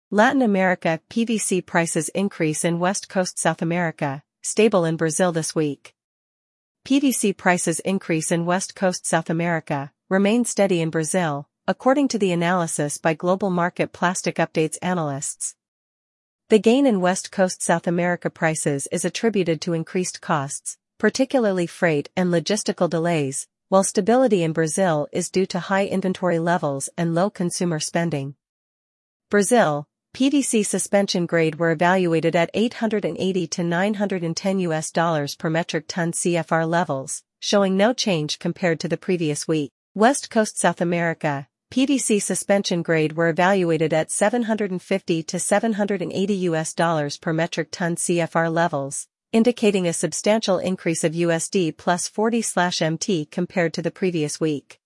Latin America PVC prices increase in West Coast South America, stable in Brazil this week. PVC prices increase in West Coast South America, remain steady in Brazil, according to the analysis by Global Market Plastic Updates analysts. The gain in West Coast South America prices is attributed to increased costs, particularly freight and logistical delays, while stability in Brazil is due to high inventory levels and low consumer spending. Brazil, PVC suspension grade were evaluated at $880 to $910 per metric ton CFR levels, showing no change compared to the previous week. West Coast South America, PVC suspension grade were evaluated at $750 to $780 per metric ton CFR levels, indicating a substantial increase of USD plus 40/MT compared to the previous week.